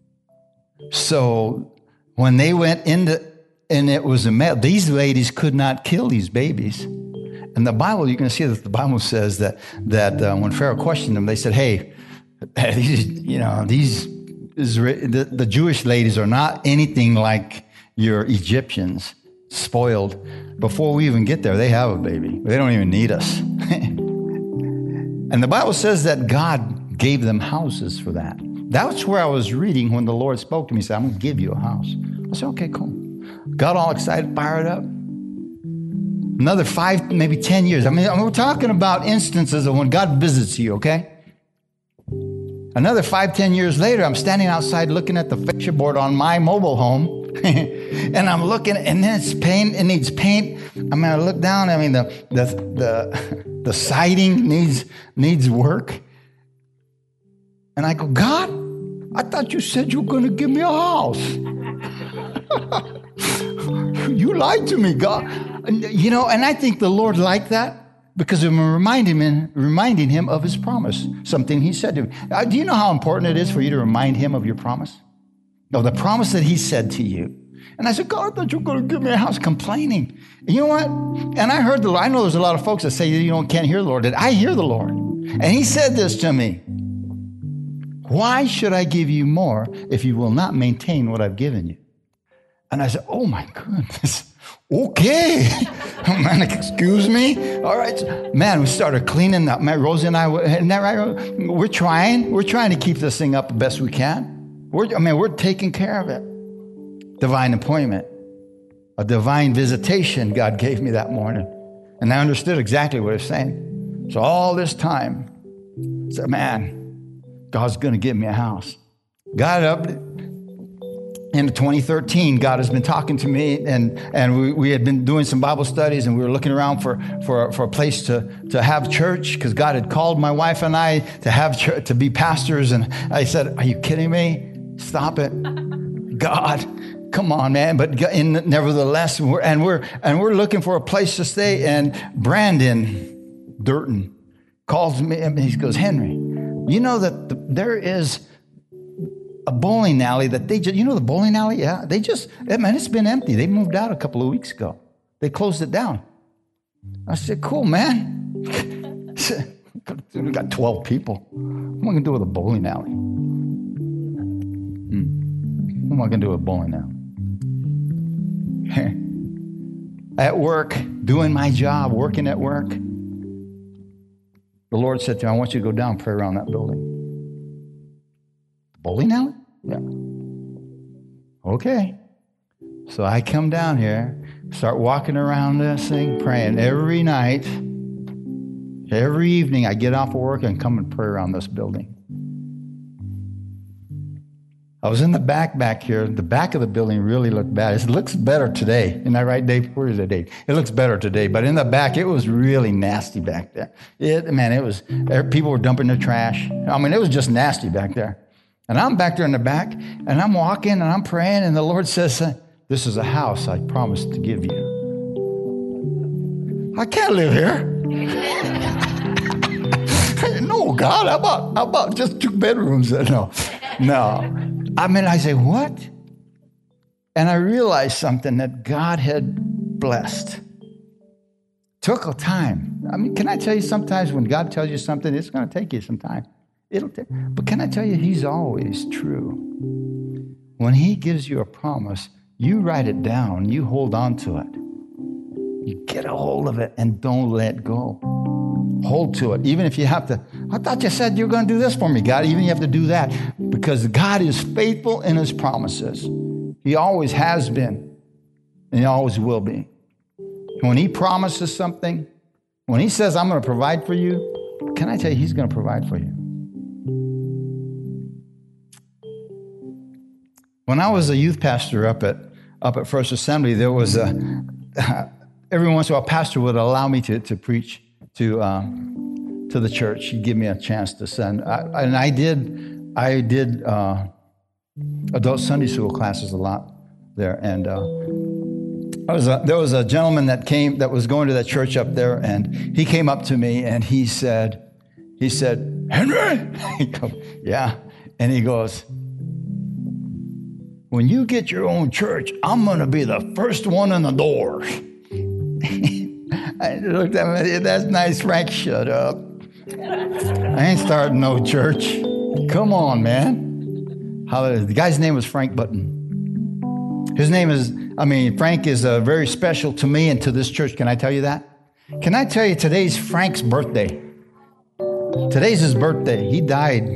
So when they went into, and it was a male, these ladies could not kill these babies. And the Bible, you can see that the Bible says that that uh, when Pharaoh questioned them, they said, hey, these, you know, these, the, the Jewish ladies are not anything like your Egyptians, spoiled. Before we even get there, they have a baby. They don't even need us. And the Bible says that God gave them houses for that. That's where I was reading when the Lord spoke to me. He said, I'm going to give you a house. I said, okay, cool. Got all excited, fired up. Another five, maybe ten years. I mean, we're talking about instances of when God visits you, okay? Another five, ten years later, I'm standing outside looking at the fascia board on my mobile home. And I'm looking, and then it's paint, it needs paint. I mean, I look down, I mean, the the the, the siding needs needs work. And I go, God, I thought you said you were going to give me a house. You lied to me, God. You know, and I think the Lord liked that because I'm reminding him, reminding him of his promise, something he said to me. Uh, do you know how important it is for you to remind him of your promise? No, the promise that he said to you. And I said, God, I thought you were going to give me a house, complaining. And you know what? And I heard the Lord. I know there's a lot of folks that say you don't can't hear the Lord. I hear the Lord. And he said this to me. Why should I give you more if you will not maintain what I've given you? And I said, oh my goodness. Okay. Man, excuse me. All right. Man, we started cleaning up. Man, Rosie and I, isn't that right? We're trying. We're trying to keep this thing up the best we can. We're, I mean, we're taking care of it. Divine appointment. A divine visitation God gave me that morning. And I understood exactly what he was saying. So all this time, I said, man, God's going to give me a house. Got up in twenty thirteen. God has been talking to me, and, and we, we had been doing some Bible studies, and we were looking around for, for, for a place to, to have church, because God had called my wife and I to have church, to be pastors. And I said, are you kidding me? Stop it. God, come on, man. But in, nevertheless, we're, and we're and we're looking for a place to stay. And Brandon Durton calls me, and he goes, Henry, you know that the, there is a bowling alley that they just, you know the bowling alley? Yeah, they just, man, it's been empty. They moved out a couple of weeks ago. They closed it down. I said, cool, man. We got twelve people. What am I going to do with a bowling alley? Hmm. What am I going to do with a bowling alley? At work, doing my job, working at work, the Lord said to me, I want you to go down and pray around that building. Bowling alley? Yeah. Okay. So I come down here, start walking around this thing, praying every night. Every evening I get off of work and come and pray around this building. I was in the back back here. The back of the building really looked bad. It looks better today. Isn't that right, Dave? Where is it, Dave? It looks better today. But in the back, it was really nasty back there. It, man, it was, people were dumping their trash. I mean, it was just nasty back there. And I'm back there in the back, and I'm walking, and I'm praying, and the Lord says, this is a house I promised to give you. I can't live here. No, God, how about, how about just two bedrooms? No, no. I mean, I say, what? And I realized something that God had blessed. Took a time. I mean, can I tell you, sometimes when God tells you something, it's going to take you some time. It'll take, but can I tell you, he's always true. When he gives you a promise, you write it down, you hold on to it. You get a hold of it and don't let go. Hold to it. Even if you have to, I thought you said you were going to do this for me, God. Even if you have to do that, because God is faithful in his promises. He always has been, and he always will be. When he promises something, when he says, I'm going to provide for you, can I tell you, he's going to provide for you. When I was a youth pastor up at up at First Assembly, there was a uh, every once in a while, pastor would allow me to to preach to um, to the church. He'd give me a chance to send, I, and I did I did uh, adult Sunday school classes a lot there, and uh, I was a, there was a gentleman that came that was going to that church up there, and he came up to me and he said he said Henry, he goes, yeah, and he goes, when you get your own church, I'm going to be the first one in the doors. I looked at him, that's nice, Frank, shut up. I ain't starting no church. Come on, man. Hallelujah. The guy's name was Frank Button. His name is, I mean, Frank is uh, very special to me and to this church. Can I tell you that? Can I tell you today's Frank's birthday? Today's his birthday. He died.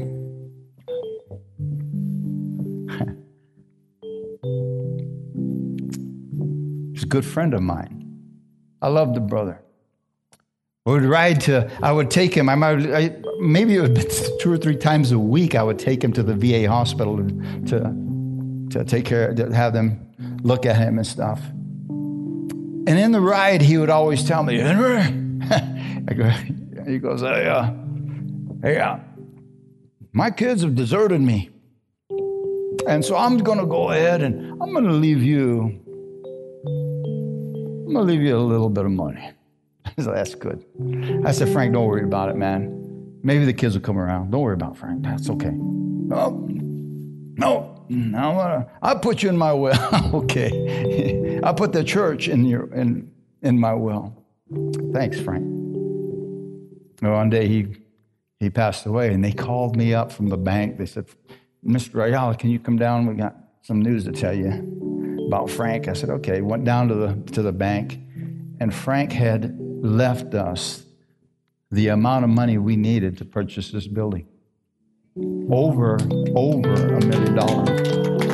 He's a good friend of mine. I loved the brother. We would ride to, I would take him, I might, I, maybe it would be two or three times a week, I would take him to the V A hospital to, to take care, to have them look at him and stuff. And in the ride, he would always tell me, Henry, I go, he goes, hey, uh, hey, uh, my kids have deserted me. And so I'm going to go ahead and I'm going to leave you, I'm going to leave you a little bit of money. I said, that's good. I said, Frank, don't worry about it, man. Maybe the kids will come around. Don't worry about it, Frank. That's okay. No, no, no. I'll put you in my will. Okay. I'll put the church in your in in my will. Thanks, Frank. Well, one day he he passed away, and they called me up from the bank. They said, Mister Ayala, can you come down? We got some news to tell you about Frank. I said, okay. Went down to the to the bank, and Frank had left us the amount of money we needed to purchase this building. Over, over a million dollars.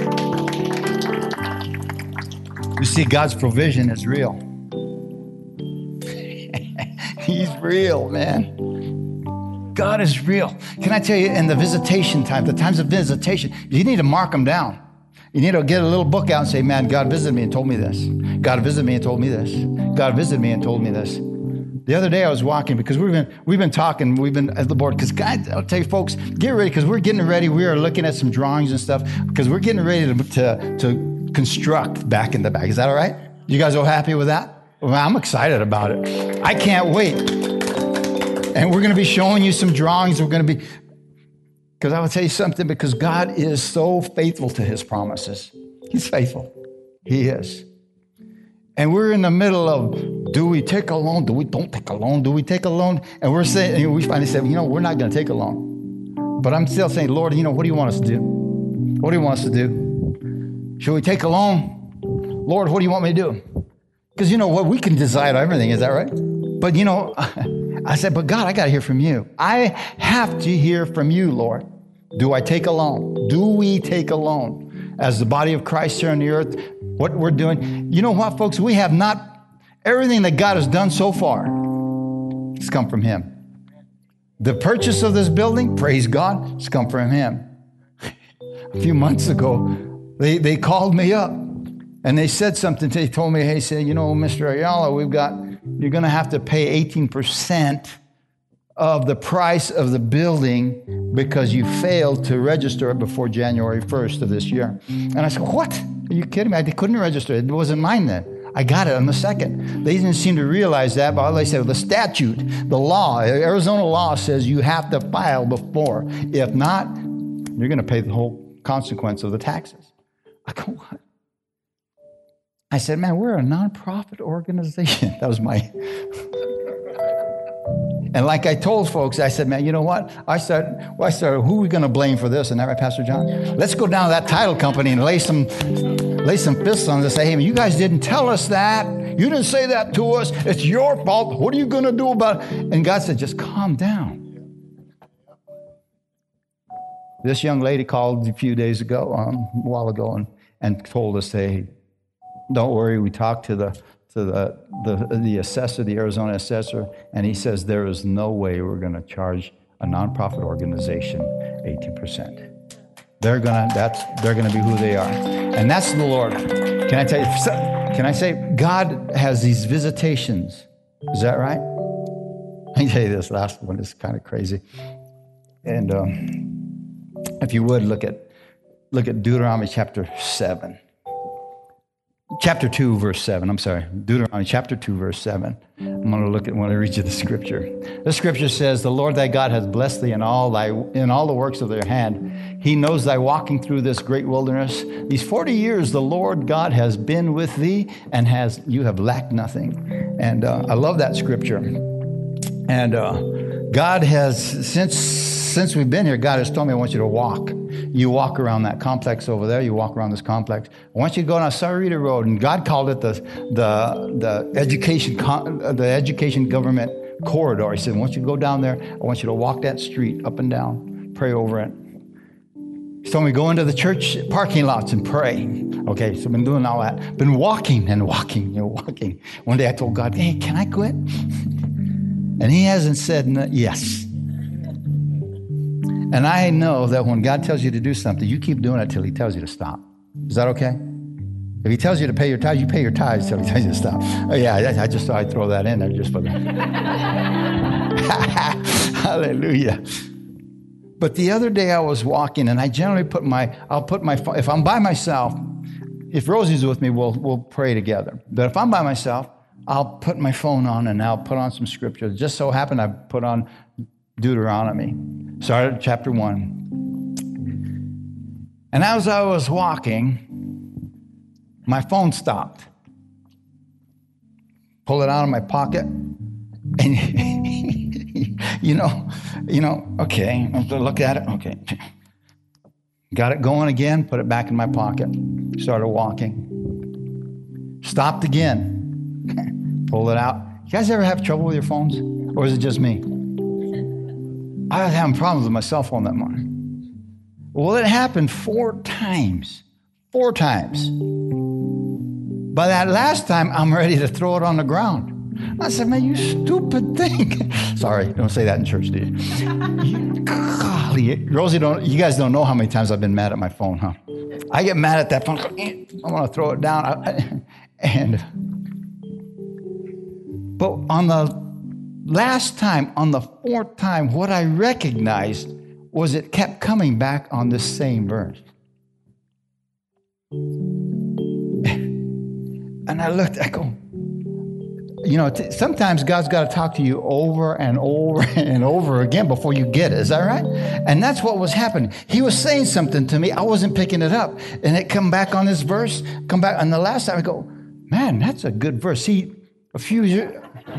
You see, God's provision is real. He's real, man. God is real. Can I tell you, in the visitation time, the times of visitation, you need to mark them down. You need to get a little book out and say, man, God visited me and told me this. God visited me and told me this. God visited me and told me this. The other day I was walking because we've been we've been talking, we've been at the board, because God, I'll tell you folks, get ready, because we're getting ready. We are looking at some drawings and stuff, because we're getting ready to, to, to construct back in the back. Is that all right? You guys all happy with that? Well, I'm excited about it. I can't wait. And we're going to be showing you some drawings. We're going to be, because I will tell you something, because God is so faithful to his promises. He's faithful. He is. And we're in the middle of, do we take a loan? Do we don't take a loan? Do we take a loan? And we're saying, and we finally said, you know, we're not going to take a loan. But I'm still saying, Lord, you know, what do you want us to do? What do you want us to do? Should we take a loan? Lord, what do you want me to do? Because you know what? We can decide everything. Is that right? But you know, I said, but God, I got to hear from you. I have to hear from you, Lord. Do I take a loan? Do we take a loan? As the body of Christ here on the earth, what we're doing, you know what, folks? We have not, everything that God has done so far has come from him. The purchase of this building, praise God, has come from him. A few months ago, they, they called me up and they said something. They told me, hey, said, you know, Mister Ayala, we've got, you're going to have to pay eighteen percent of the price of the building because you failed to register it before January first of this year. And I said, what? Are you kidding me? I couldn't register it. It wasn't mine then. I got it on the second. They didn't seem to realize that, but all they said, well, the statute, the law, Arizona law says you have to file before. If not, you're going to pay the whole consequence of the taxes. I go, what? I said, man, we're a nonprofit organization. That was my... And like I told folks, I said, man, you know what? I started, well, I started, who are we going to blame for this? Isn't that right, Pastor John? Let's go down to that title company and lay some lay some fists on this and say, hey, you guys didn't tell us that. You didn't say that to us. It's your fault. What are you going to do about it? And God said, just calm down. This young lady called a few days ago, um, a while ago, and, and told us, hey, don't worry. We talked to the to the, the the assessor, the Arizona assessor, and he says there is no way we're going to charge a nonprofit organization eighteen percent. they're gonna that's they're gonna be who they are. And that's the Lord. Can I tell you, can I say God has these visitations? Is that right? Let me tell you this last one is kind of crazy. And um, if you would look at look at Deuteronomy chapter seven. Chapter two, verse seven. I'm sorry. Deuteronomy chapter two, verse seven. I'm going to look at when I read you the scripture. The scripture says, "The Lord thy God has blessed thee in all thy in all the works of their hand. He knows thy walking through this great wilderness. These forty years the Lord God has been with thee, and has you have lacked nothing." And uh, I love that scripture. And uh, God has since since we've been here, God has told me, "I want you to walk." You walk around that complex over there. You walk around this complex. I want you to go down Sarita Road, and God called it the the the education the education government corridor. He said, "I want you to go down there. I want you to walk that street up and down, pray over it." He told me to go into the church parking lots and pray. Okay, so I've been doing all that. Been walking and walking and walking. One day I told God, "Hey, can I quit?" And He hasn't said no, yes. And I know that when God tells you to do something, you keep doing it till He tells you to stop. Is that okay? If He tells you to pay your tithes, you pay your tithes till He tells you to stop. Oh, yeah, I, I just thought I'd throw that in there just for that. Hallelujah. But the other day I was walking, and I generally put my, I'll put my, if I'm by myself, if Rosie's with me, we'll we'll pray together. But if I'm by myself, I'll put my phone on, and I'll put on some scripture. It just so happened I put on Deuteronomy. Started at chapter one. And as I was walking, my phone stopped. Pull it out of my pocket. And you know, you know, okay, I have to look at it. Okay. Got it going again, put it back in my pocket. Started walking. Stopped again. Pull it out. You guys ever have trouble with your phones? Or is it just me? I was having problems with my cell phone that morning. Well, it happened four times. Four times. By that last time, I'm ready to throw it on the ground. I said, "Man, you stupid thing." Sorry, don't say that in church, do you? Golly, Rosie, don't, you guys don't know how many times I've been mad at my phone, huh? I get mad at that phone. I want to throw it down. I, and, but on the last time, on the fourth time, what I recognized was it kept coming back on the same verse. And I looked, I go, you know, t- sometimes God's got to talk to you over and over and over again before you get it. Is that right? And that's what was happening. He was saying something to me. I wasn't picking it up. And it come back on this verse, come back. And the last time I go, man, that's a good verse. See, a few years...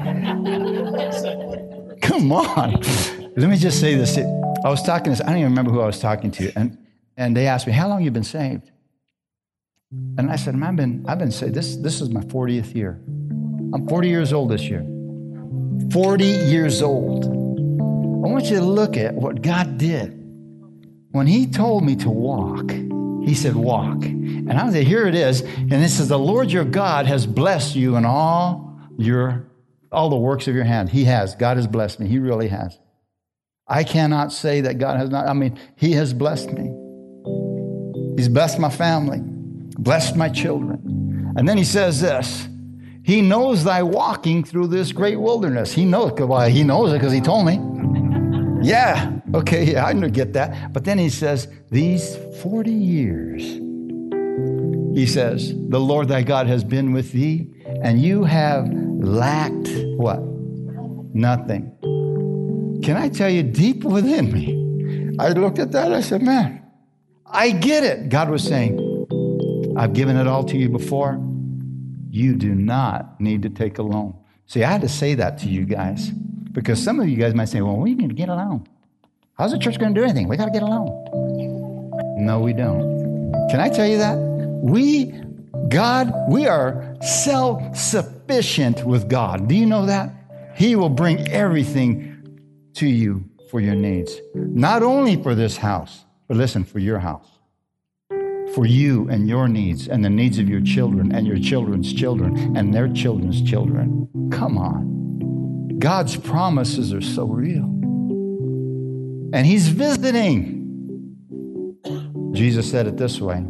Come on. Let me just say this. I was talking to this, I don't even remember who I was talking to. And, and they asked me, "How long have you been saved?" And I said, I've been, I've been saved. This, this is my fortieth year. I'm forty years old this year. forty years old. I want you to look at what God did. When He told me to walk, He said, walk. And I said, here it is. And it says, "The Lord your God has blessed you in all your, all the works of your hand." He has. God has blessed me. He really has. I cannot say that God has not. I mean, He has blessed me. He's blessed my family, blessed my children. And then He says this, "He knows thy walking through this great wilderness." He knows, well, He knows it because He told me. Yeah, okay, yeah, I get that. But then He says, "These forty years," He says, "the Lord thy God has been with thee, and you have lacked" what? Nothing. Can I tell you, deep within me, I looked at that, I said, man, I get it. God was saying, I've given it all to you before. You do not need to take a loan. See, I had to say that to you guys because some of you guys might say, well, we need to get a loan. How's the church going to do anything? We got to get a loan. No, we don't. Can I tell you that? We, God, we are self-sufficient with God. Do you know that? He will bring everything to you for your needs. Not only for this house, but listen, for your house. For you and your needs and the needs of your children and your children's children and their children's children. Come on. God's promises are so real. And He's visiting. Jesus said it this way.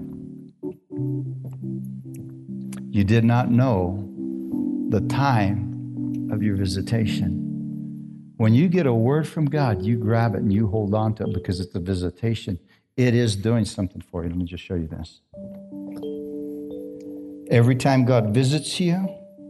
You did not know the time of your visitation. When you get a word from God, you grab it and you hold on to it because it's a visitation. It is doing something for you. Let me just show you this. Every time God visits you,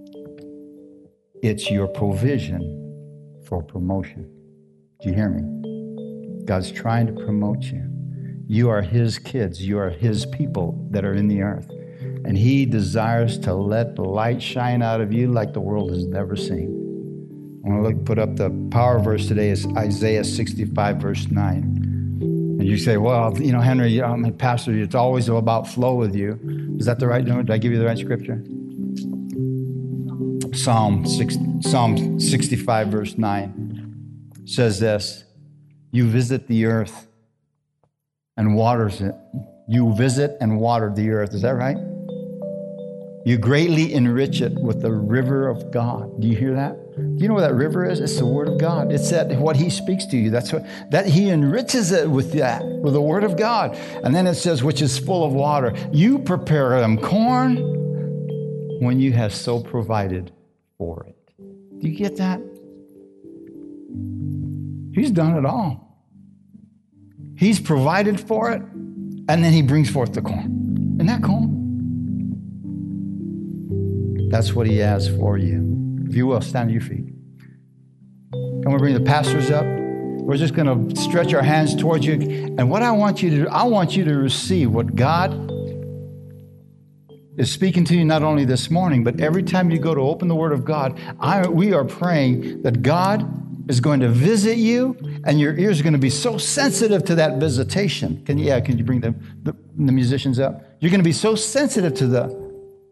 it's your provision for promotion. Do you hear me? God's trying to promote you. You are His kids. You are His people that are in the earth. And He desires to let the light shine out of you like the world has never seen. I'm going to look, put up the power verse today is Isaiah sixty-five, verse nine. And you say, well, you know, Henry, I'm a pastor. It's always about flow with you. Is that the right number? Did I give you the right scripture? Psalm six, Psalm sixty-five, verse nine says this. You visit the earth and waters it. You visit and water the earth. Is that right? You greatly enrich it with the river of God. Do you hear that? Do you know what that river is? It's the Word of God. It's that what He speaks to you. That's what that He enriches it with that, with the Word of God. And then it says, which is full of water. You prepare them corn when you have so provided for it. Do you get that? He's done it all. He's provided for it, and then He brings forth the corn. Isn't that cool? That's what He has for you. If you will, stand to your feet. Can we bring the pastors up? We're just going to stretch our hands towards you. And what I want you to do, I want you to receive what God is speaking to you not only this morning, but every time you go to open the Word of God, I, we are praying that God is going to visit you, and your ears are going to be so sensitive to that visitation. Can you, yeah, can you bring the, the, the musicians up? You're going to be so sensitive to the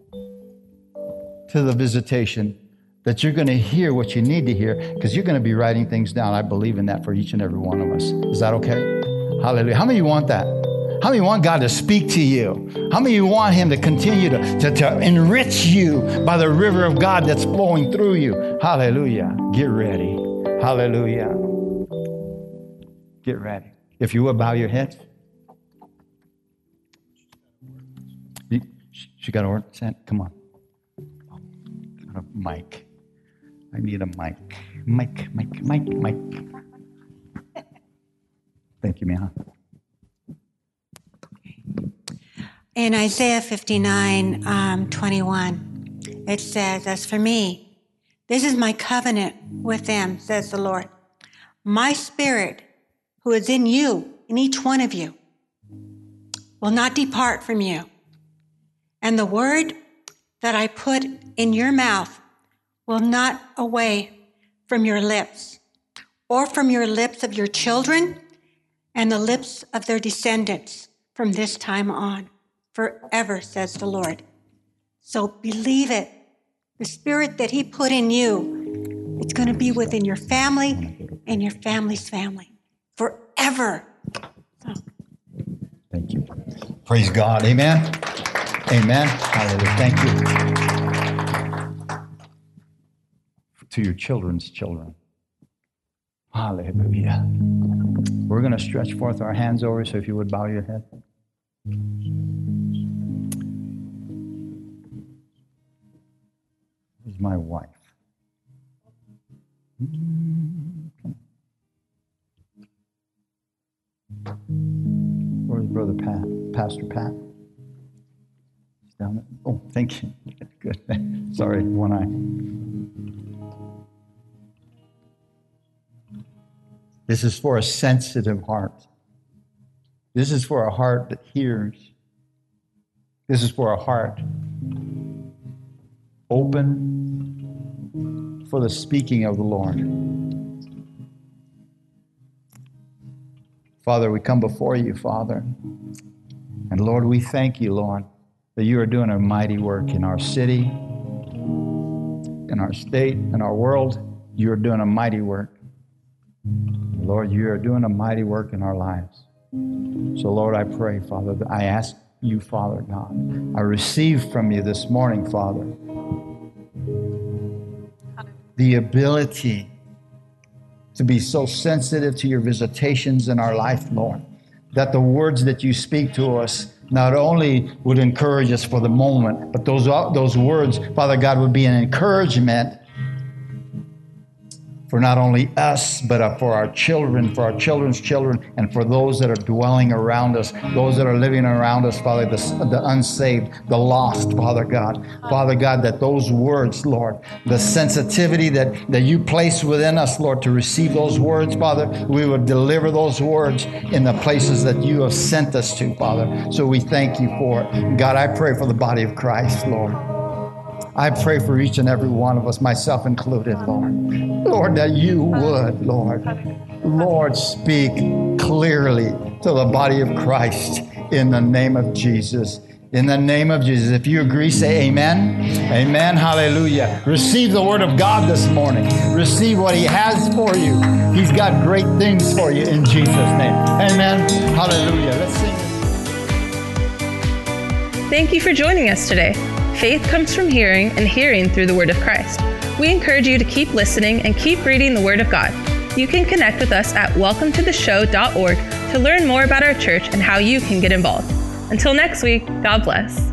to the visitation that you're going to hear what you need to hear, because you're going to be writing things down. I believe in that for each and every one of us. Is that okay? Hallelujah. How many of you want that? How many want God to speak to you? How many of you want Him to continue to, to, to enrich you by the river of God that's flowing through you? Hallelujah. Get ready. Hallelujah. Get ready. If you will, bow your heads. You, she got a word? Come on. A mic. I need a mic. Mic, mic, mic, mic. Thank you, Mia. In Isaiah fifty-nine, um, twenty-one, it says, as for me, this is my covenant with them, says the Lord. My spirit, who is in you, in each one of you, will not depart from you. And the word that I put in your mouth will not away from your lips, or from your lips of your children and the lips of their descendants from this time on, forever, says the Lord. So believe it. The spirit that He put in you, it's going to be within your family and your family's family forever. So. Thank you. Praise God. Amen. Amen. Hallelujah. Thank you. To your children's children. Hallelujah. We're going to stretch forth our hands over, so if you would bow your head. This is my wife. Where's Brother Pat? Pastor Pat? He's down there. Oh, thank you. Good. Sorry, one eye. This is for a sensitive heart. This is for a heart that hears. This is for a heart open for the speaking of the Lord. Father, we come before you, Father. And Lord, we thank you, Lord, that you are doing a mighty work in our city, in our state, in our world. You are doing a mighty work. Lord, you are doing a mighty work in our lives. So, Lord, I pray, Father, that I ask you, Father God, I receive from you this morning, Father, the ability to be so sensitive to your visitations in our life, Lord, that the words that you speak to us not only would encourage us for the moment, but those, those words, Father God, would be an encouragement for not only us, but for our children, for our children's children, and for those that are dwelling around us, those that are living around us, Father, the, the unsaved, the lost, Father God. Father God, that those words, Lord, the sensitivity that, that you place within us, Lord, to receive those words, Father, we would deliver those words in the places that you have sent us to, Father. So we thank you for it. God, I pray for the body of Christ, Lord. I pray for each and every one of us, myself included, Lord. Lord, that you would, Lord, Lord, speak clearly to the body of Christ in the name of Jesus. In the name of Jesus. If you agree, say amen. Amen. Hallelujah. Receive the word of God this morning. Receive what he has for you. He's got great things for you in Jesus' name. Amen. Hallelujah. Let's sing. Thank you for joining us today. Faith comes from hearing, and hearing through the Word of Christ. We encourage you to keep listening and keep reading the Word of God. You can connect with us at welcome to the show dot org to learn more about our church and how you can get involved. Until next week, God bless.